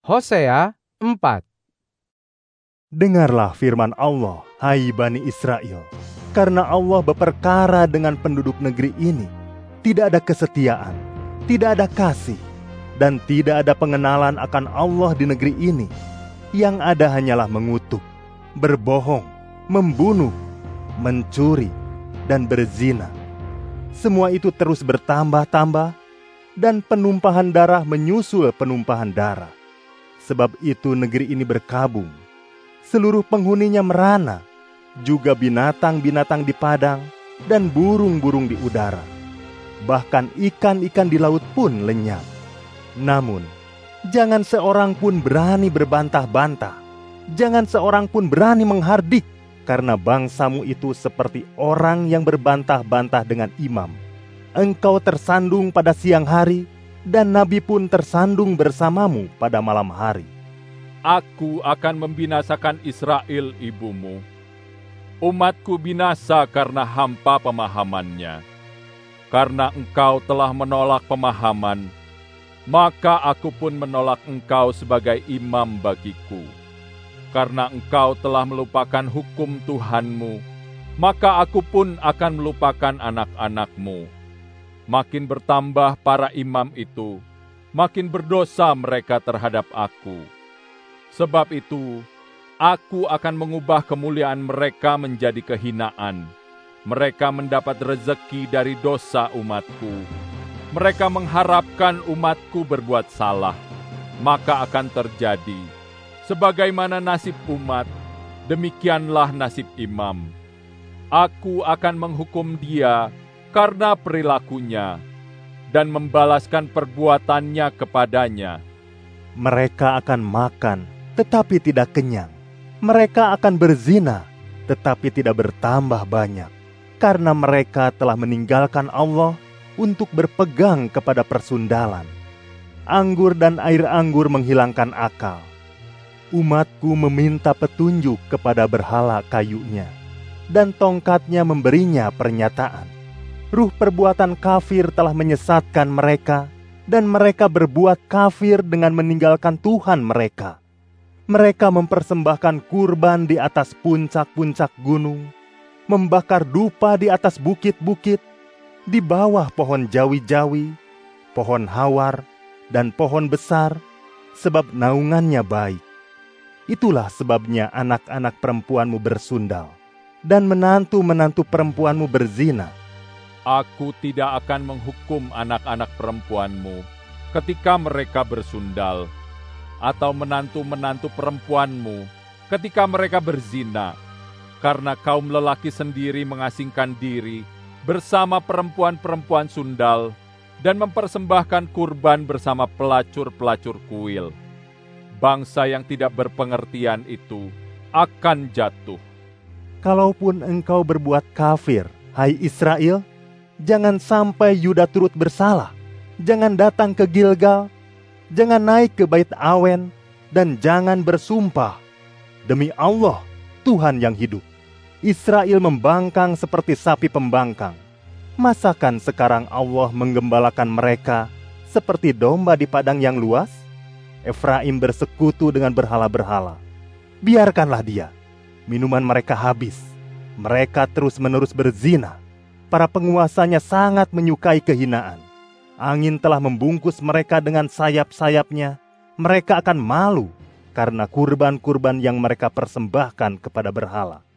Hosea 4. Dengarlah firman Allah, hai Bani Israel, karena Allah berperkara dengan penduduk negeri ini. Tidak ada kesetiaan, tidak ada kasih, dan tidak ada pengenalan akan Allah di negeri ini. Yang ada hanyalah mengutuk, berbohong, membunuh, mencuri, dan berzina. Semua itu terus bertambah-tambah, dan penumpahan darah menyusul penumpahan darah. Sebab itu negeri ini berkabung, seluruh penghuninya merana, juga binatang-binatang di padang dan burung-burung di udara. Bahkan ikan-ikan di laut pun lenyap. Namun, jangan seorang pun berani berbantah-bantah. Jangan seorang pun berani menghardik, karena bangsamu itu seperti orang yang berbantah-bantah dengan imam. Engkau tersandung pada siang hari, dan nabi pun tersandung bersamamu pada malam hari. Aku akan membinasakan Israel ibumu. Umatku binasa karena hampa pemahamannya. Karena engkau telah menolak pemahaman, maka aku pun menolak engkau sebagai imam bagiku. Karena engkau telah melupakan hukum Tuhanmu, maka aku pun akan melupakan anak-anakmu. Makin bertambah para imam itu, makin berdosa mereka terhadap aku. Sebab itu, aku akan mengubah kemuliaan mereka menjadi kehinaan. Mereka mendapat rezeki dari dosa umatku. Mereka mengharapkan umatku berbuat salah. Maka akan terjadi, sebagaimana nasib umat, demikianlah nasib imam. Aku akan menghukum dia karena perilakunya, dan membalaskan perbuatannya kepadanya. Mereka akan makan, tetapi tidak kenyang. Mereka akan berzina, tetapi tidak bertambah banyak. Karena mereka telah meninggalkan Allah untuk berpegang kepada persundalan. Anggur dan air anggur menghilangkan akal. Umatku meminta petunjuk kepada berhala kayunya, dan tongkatnya memberinya pernyataan. Ruh perbuatan kafir telah menyesatkan mereka, dan mereka berbuat kafir dengan meninggalkan Tuhan mereka. Mereka mempersembahkan kurban di atas puncak-puncak gunung, membakar dupa di atas bukit-bukit, di bawah pohon jawi-jawi, pohon hawar, dan pohon besar, sebab naungannya baik. Itulah sebabnya anak-anak perempuanmu bersundal, dan menantu-menantu perempuanmu berzina. Aku tidak akan menghukum anak-anak perempuanmu ketika mereka bersundal, atau menantu-menantu perempuanmu ketika mereka berzina, karena kaum lelaki sendiri mengasingkan diri bersama perempuan-perempuan sundal dan mempersembahkan kurban bersama pelacur-pelacur kuil. Bangsa yang tidak berpengertian itu akan jatuh. Kalaupun engkau berbuat kafir, hai Israel, jangan sampai Yuda turut bersalah. Jangan datang ke Gilgal, jangan naik ke Bait Awen, dan jangan bersumpah. Demi Allah, Tuhan yang hidup, Israel membangkang seperti sapi pembangkang. Masakan sekarang Allah menggembalakan mereka seperti domba di padang yang luas? Efraim bersekutu dengan berhala-berhala. Biarkanlah dia, minuman mereka habis. Mereka terus-menerus berzina. Para penguasanya sangat menyukai kehinaan. Angin telah membungkus mereka dengan sayap-sayapnya. Mereka akan malu karena kurban-kurban yang mereka persembahkan kepada berhala.